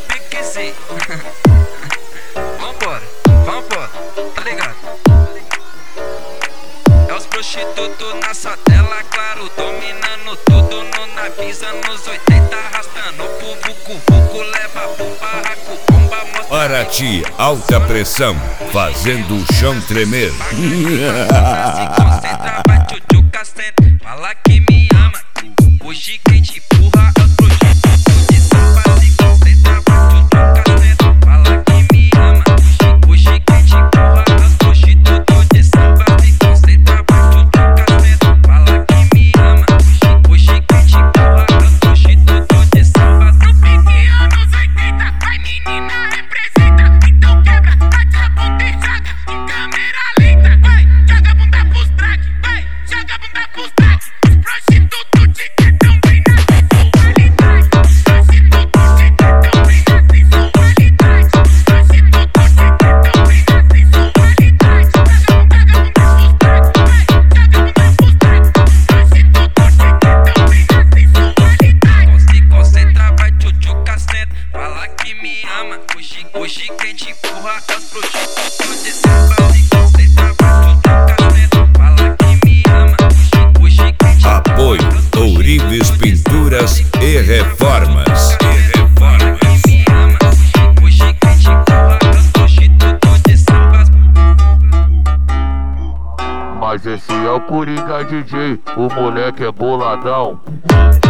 piquezinho. Vambora, tá ligado? É os prostitutos na sua tela, claro, dominando tudo no navio, anos 80, arrastando pro vucu-vucu, leva pro barraco, bomba, mostra. Paraty, alta pressão, fazendo o chão tremer. Se concentra, vai tchutchuca, senta, fala que me ama. Hoje quem te empurra é os prostitutos de samba. Se concentra, vai tchutchuca, senta, fala que me ama. Hoje quem te empurra é os prostitutos de samba. Se concentra, vai tchutchuca, senta, fala que me ama. Hoje quem te empurra é os prostitutos de samba. No pique anos 80, vai menina representa. Então quebra, bate a bunda e joga em câmera lenta. Vai, joga a bunda pros track, vai, joga a bunda pros track. Os prostitutos de que tão bem na sensualidade. Prostitutos de que tão bem na sensualidade. Prostitutos de que tão bem na sensualidade. Joga a bunda pros track, vai, joga a bunda pros track. Prostitutos de que tão bem na sensualidade. Se concentra, vai tchutchuca, senta, fala que me ama. Hoje quem te empurra é os prostitutos de samba. Se concentra, vai tchutchuca, senta, fala que me ama. Hoje quem te Apoio Ourives Pinturas e Reformas. me ama. Hoje quem te empurra é os prostitutos de samba. Mas esse é o Coringa DJ, o moleque é boladão.